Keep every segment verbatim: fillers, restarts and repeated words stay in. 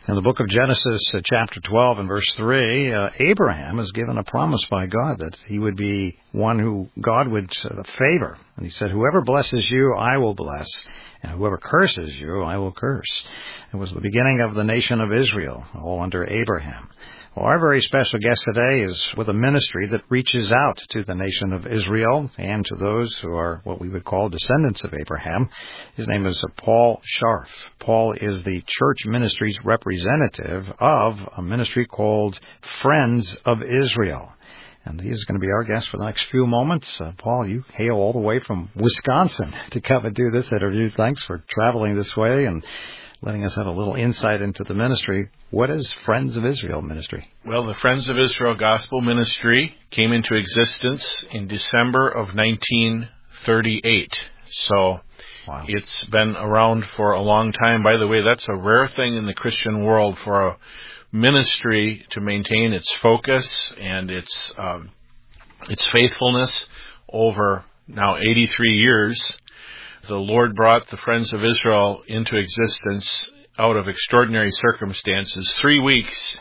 In the book of Genesis, uh, chapter twelve and verse three, uh, Abraham is given a promise by God that he would be one who God would uh, favor. And he said, whoever blesses you, I will bless, and whoever curses you, I will curse. It was the beginning of the nation of Israel, all under Abraham. Well, our very special guest today is with a ministry that reaches out to the nation of Israel and to those who are what we would call descendants of Abraham. His name is Paul Scharf. Paul is the church ministry's representative of a ministry called Friends of Israel. And he is going to be our guest for the next few moments. Uh, Paul, you hail all the way from Wisconsin to come and do this interview. Thanks for traveling this way and letting us have a little insight into the ministry. What is Friends of Israel ministry? Well, the Friends of Israel Gospel Ministry came into existence in December of nineteen thirty-eight. So wow. It's been around for a long time. By the way, that's a rare thing in the Christian world for a ministry to maintain its focus and its um, its faithfulness over now eighty-three years. The Lord brought the Friends of Israel into existence out of extraordinary circumstances three weeks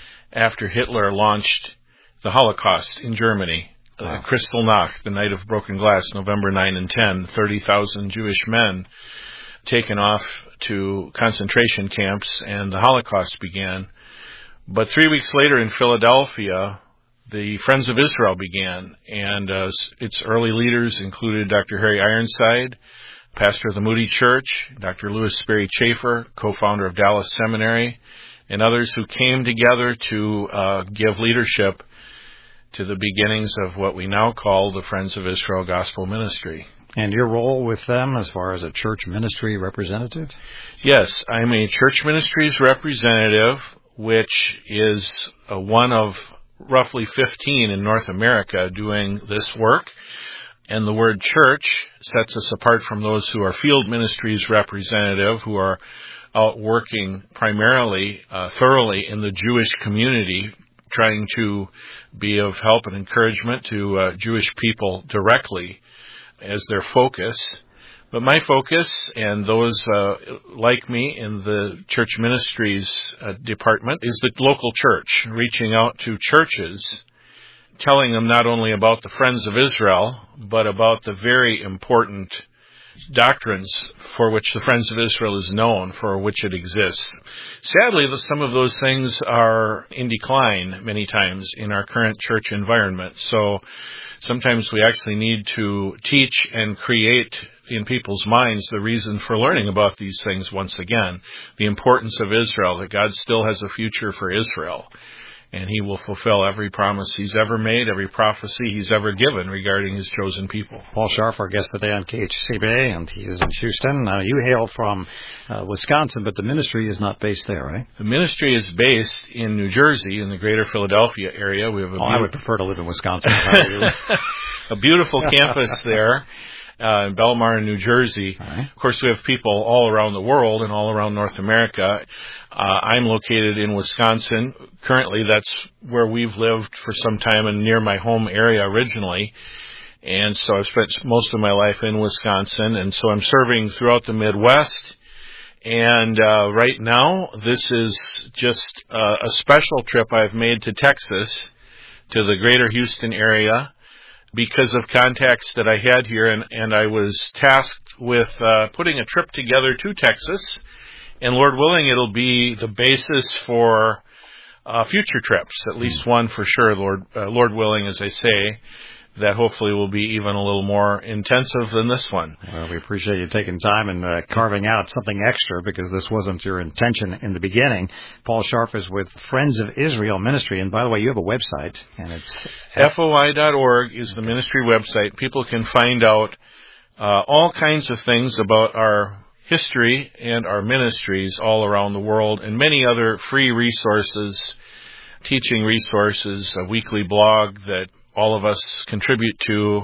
after Hitler launched the Holocaust in Germany. Wow. Uh, Kristallnacht, the night of broken glass, November ninth and tenth, thirty thousand Jewish men taken off to concentration camps, and the Holocaust began. But three weeks later in Philadelphia, the Friends of Israel began, and uh, its early leaders included Doctor Harry Ironside, pastor of the Moody Church, Doctor Louis Sperry Chafer, co-founder of Dallas Seminary, and others who came together to uh, give leadership to the beginnings of what we now call the Friends of Israel Gospel Ministry. And your role with them as far as a church ministry representative? Yes, I'm a church ministries representative, which is uh, one of roughly fifteen in North America doing this work. And the word church sets us apart from those who are field ministries representative, who are out working primarily, uh, thoroughly in the Jewish community, trying to be of help and encouragement to uh, Jewish people directly as their focus. But my focus, and those uh, like me in the church ministries uh, department, is the local church, reaching out to churches, telling them not only about the Friends of Israel, but about the very important doctrines for which the Friends of Israel is known, for which it exists. Sadly, some of those things are in decline many times in our current church environment. So sometimes we actually need to teach and create in people's minds the reason for learning about these things once again. The importance of Israel, that God still has a future for Israel, and He will fulfill every promise He's ever made, every prophecy He's ever given regarding His chosen people. Paul Scharf, our guest today on K H C B, and he is in Houston. Uh, you hail from uh, Wisconsin, but the ministry is not based there, right? The ministry is based in New Jersey, in the greater Philadelphia area. We have a oh, I would prefer to live in Wisconsin. How do you? A beautiful campus there. Uh, in Belmar, New Jersey. Right. Of course, we have people all around the world and all around North America. Uh, I'm located in Wisconsin. Currently, that's where we've lived for some time and near my home area originally. And so I've spent most of my life in Wisconsin. And so I'm serving throughout the Midwest. And uh, right now, this is just uh, a special trip I've made to Texas, to the greater Houston area, because of contacts that I had here, and, and I was tasked with uh, putting a trip together to Texas, and Lord willing, it'll be the basis for uh, future trips, at least one for sure, Lord uh, Lord willing, as I say, that hopefully will be even a little more intensive than this one. Well, we appreciate you taking time and uh, carving out something extra, because this wasn't your intention in the beginning. Paul Scharf is with Friends of Israel Ministry, and by the way, you have a website, and it's F O I dot org is the ministry website. People can find out uh, all kinds of things about our history and our ministries all around the world, and many other free resources, teaching resources, a weekly blog that all of us contribute to,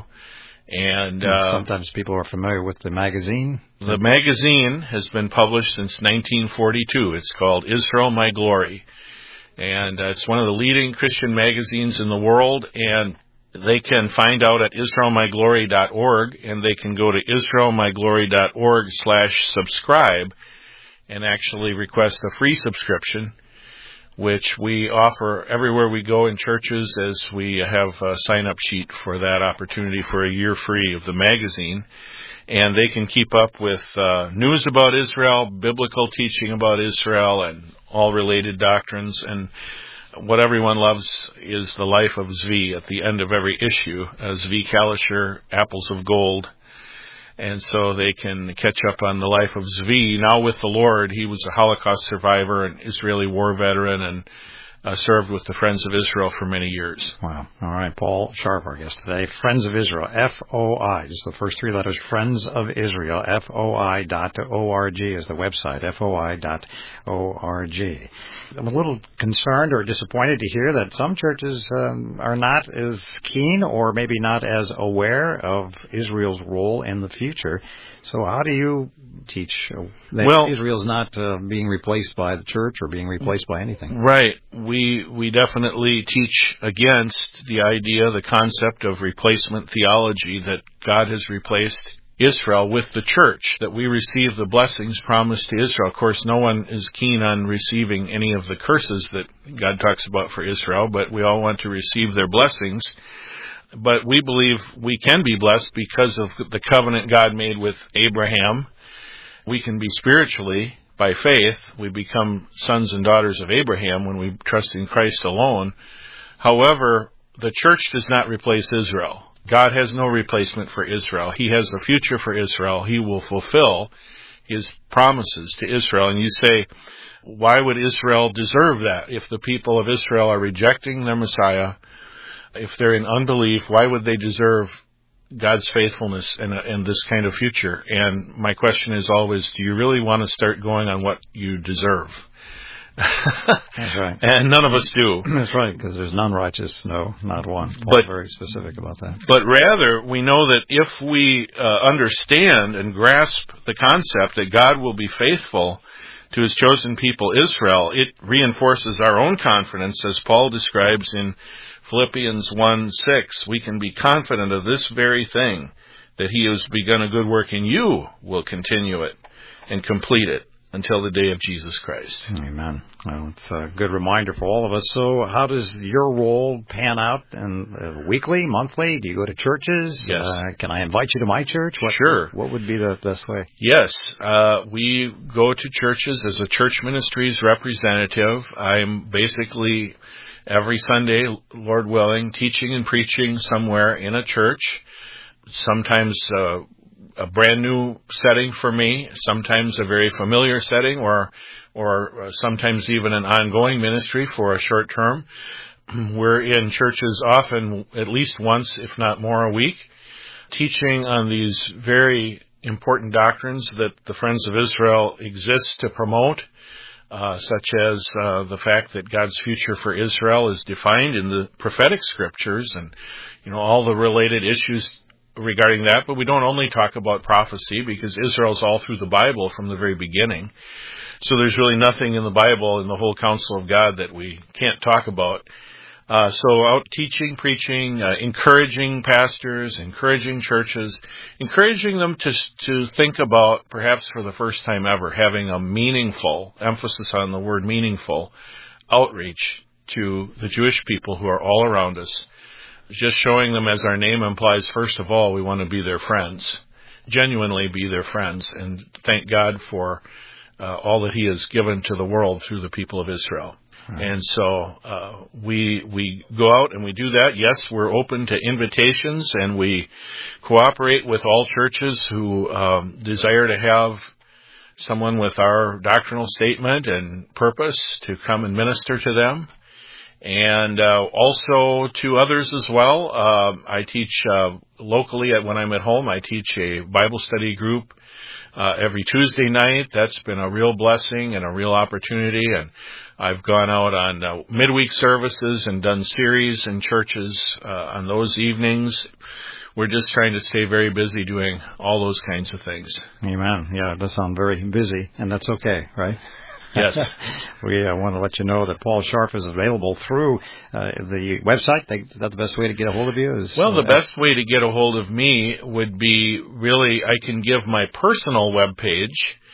and uh, sometimes people are familiar with the magazine. The magazine has been published since nineteen forty-two. It's called Israel My Glory, and uh, it's one of the leading Christian magazines in the world, and they can find out at Israel My Glory dot org, and they can go to Israel My Glory dot org slash subscribe, and actually request a free subscription, which we offer everywhere we go in churches, as we have a sign-up sheet for that opportunity for a year free of the magazine. And they can keep up with uh, news about Israel, biblical teaching about Israel, and all related doctrines. And what everyone loves is the life of Zvi at the end of every issue, uh, Zvi Kalisher, Apples of Gold. And so they can catch up on the life of Zvi. Now with the Lord, he was a Holocaust survivor, an Israeli war veteran, and uh, served with the Friends of Israel for many years. Wow. All right. Paul Scharf, our guest today. Friends of Israel, F O I, just the first three letters, Friends of Israel, F O I dot O R G is the website, F O I dot O R G. I'm a little concerned or disappointed to hear that some churches um, are not as keen or maybe not as aware of Israel's role in the future. So how do you teach that well, Israel's not uh, being replaced by the church or being replaced by anything? Right. We we definitely teach against the idea, the concept of replacement theology, that God has replaced Israel with the church, that we receive the blessings promised to Israel. Of course, no one is keen on receiving any of the curses that God talks about for Israel, but we all want to receive their blessings. But we believe we can be blessed because of the covenant God made with Abraham. We can be spiritually, by faith, we become sons and daughters of Abraham when we trust in Christ alone. However, the church does not replace Israel. God has no replacement for Israel. He has a future for Israel. He will fulfill his promises to Israel. And you say, why would Israel deserve that? If the people of Israel are rejecting their Messiah, if they're in unbelief, why would they deserve God's faithfulness and, and this kind of future? And my question is always, do you really want to start going on what you deserve? That's right. And none of us do. That's right, because there's none righteous, no, not one. Paul's but very specific about that. But rather, we know that if we uh, understand and grasp the concept that God will be faithful to his chosen people Israel, it reinforces our own confidence, as Paul describes in Philippians one six. We can be confident of this very thing, that he who has begun a good work in you will continue it and complete it until the day of Jesus Christ. Amen. Well, it's a good reminder for all of us. So how does your role pan out? And uh, weekly, monthly? Do you go to churches? Yes. Uh, can I invite you to my church? What, sure. What would be the best way? Yes. Uh, we go to churches as a church ministries representative. I'm basically every Sunday, Lord willing, teaching and preaching somewhere in a church. Sometimes uh, a brand new setting for me, sometimes a very familiar setting, or or sometimes even an ongoing ministry for a short term. We're in churches often at least once, if not more, a week, teaching on these very important doctrines that the Friends of Israel exists to promote, uh, such as uh, the fact that God's future for Israel is defined in the prophetic scriptures, and you know all the related issues regarding that. But we don't only talk about prophecy, because Israel's all through the Bible from the very beginning. So there's really nothing in the Bible, in the whole counsel of God, that we can't talk about. Uh, so out teaching, preaching, uh, encouraging pastors, encouraging churches, encouraging them to to think about, perhaps for the first time ever, having a meaningful, emphasis on the word meaningful, outreach to the Jewish people who are all around us. Just showing them, as our name implies, first of all, we want to be their friends, genuinely be their friends, and thank God for uh, all that he has given to the world through the people of Israel. Right. And so uh, we we go out and we do that. Yes, we're open to invitations, and we cooperate with all churches who um, desire to have someone with our doctrinal statement and purpose to come and minister to them. And uh, also to others as well. Uh, I teach uh, locally at, when I'm at home. I teach a Bible study group uh, every Tuesday night. That's been a real blessing and a real opportunity. And I've gone out on uh, midweek services and done series in churches uh, on those evenings. We're just trying to stay very busy doing all those kinds of things. Amen. Yeah, it does sound very busy, and that's okay, right? Yes. We uh, want to let you know that Paul Scharf is available through uh, the website. Is that the best way to get a hold of you? Is, well, the uh, best way to get a hold of me would be, really, I can give my personal web page,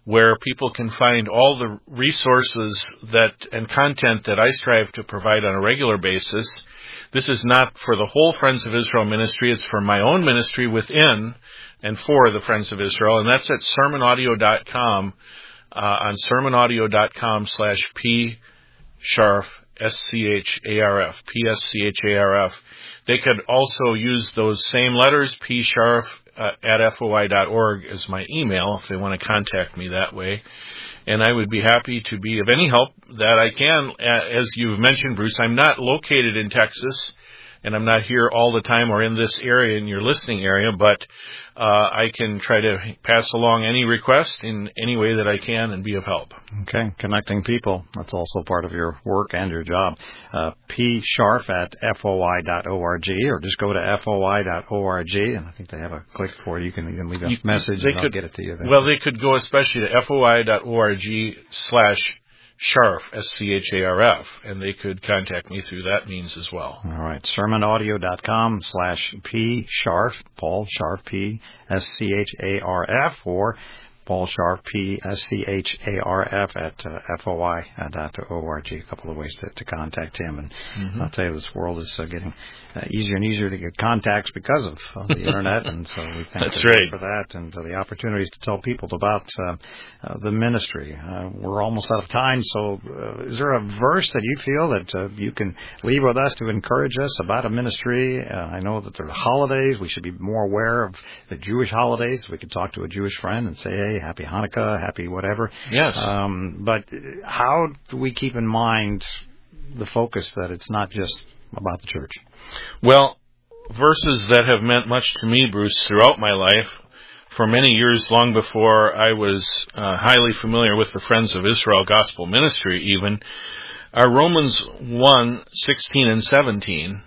where people can find all the resources that and content that I strive to provide on a regular basis. This is not for the whole Friends of Israel ministry. It's for my own ministry within and for the Friends of Israel, and that's at sermon audio dot com, uh, on sermon audio dot com slash P Scharf, S C H A R F, P S C H A R F. They could also use those same letters, P Scharf, uh, at F O I dot org as my email if they want to contact me that way. And I would be happy to be of any help that I can. As you've mentioned, Bruce, I'm not located in Texas, and I'm not here all the time or in this area, in your listening area, but uh, I can try to pass along any request in any way that I can and be of help. Okay, connecting people. That's also part of your work and your job. Uh, P Scharf at F O I dot org, or just go to F O I dot org, and I think they have a click for it. You can even leave a you, message and could, I'll get it to you there. Well, they could go especially to F O I dot org slash Scharf, S C H A R F, and they could contact me through that means as well. All right, sermon audio dot com slash P Scharf, Paul Scharf, P S C H A R F, or Paul Scharf, P S C H A R F at uh, F O I dot org. A couple of ways to, to contact him. And mm-hmm. I'll tell you, this world is uh, getting uh, easier and easier to get contacts because of uh, the Internet. And so we thank That's you right. for that and uh, the opportunities to tell people about uh, uh, the ministry. Uh, we're almost out of time. So uh, is there a verse that you feel that uh, you can leave with us to encourage us about a ministry? Uh, I know that there are holidays. We should be more aware of the Jewish holidays. We could talk to a Jewish friend and say, hey, happy Hanukkah, happy whatever. Yes. Um, but how do we keep in mind the focus that it's not just about the church? Well, verses that have meant much to me, Bruce, throughout my life, for many years, long before I was uh, highly familiar with the Friends of Israel Gospel Ministry even, are Romans one, sixteen and seventeen.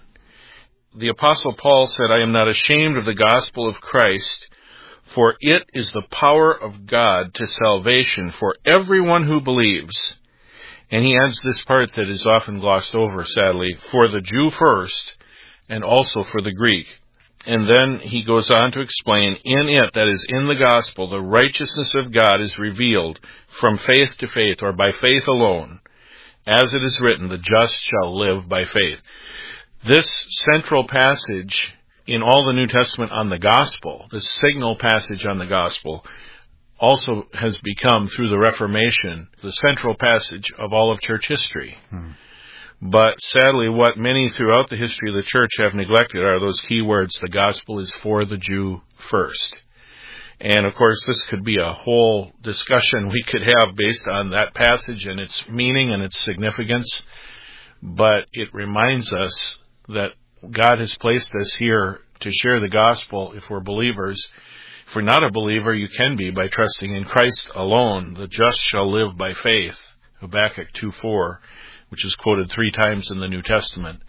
The Apostle Paul said, I am not ashamed of the gospel of Christ, for it is the power of God to salvation for everyone who believes. And he adds this part that is often glossed over, sadly, for the Jew first, and also for the Greek. And then he goes on to explain, in it, that is, in the gospel, the righteousness of God is revealed from faith to faith, or by faith alone. As it is written, the just shall live by faith. This central passage in all the New Testament on the gospel, this signal passage on the gospel, also has become, through the Reformation, the central passage of all of church history. Hmm. But sadly, what many throughout the history of the church have neglected are those key words, the gospel is for the Jew first. And of course, this could be a whole discussion we could have based on that passage and its meaning and its significance. But it reminds us that God has placed us here to share the gospel if we're believers. If we're not a believer, you can be by trusting in Christ alone. The just shall live by faith, Habakkuk two four, which is quoted three times in the New Testament.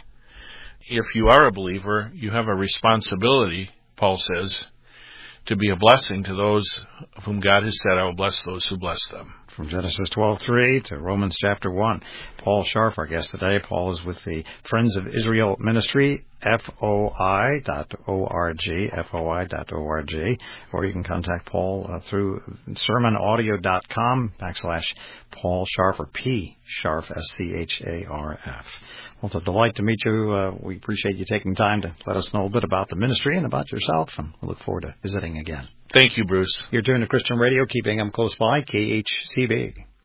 If you are a believer, you have a responsibility, Paul says, to be a blessing to those of whom God has said, I will bless those who bless them. From Genesis twelve three to Romans chapter one. Paul Scharf, our guest today. Paul is with the Friends of Israel Ministry, F O I dot org, F O I dot org, or you can contact Paul uh, through sermon audio dot com backslash Paul Scharf, or P Scharf, S C H A R F. Well, it's a delight to meet you. Uh, we appreciate you taking time to let us know a bit about the ministry and about yourself, and we look forward to visiting again. Thank you, Bruce. You're tuned to Christian Radio, keeping them close by, K H C B.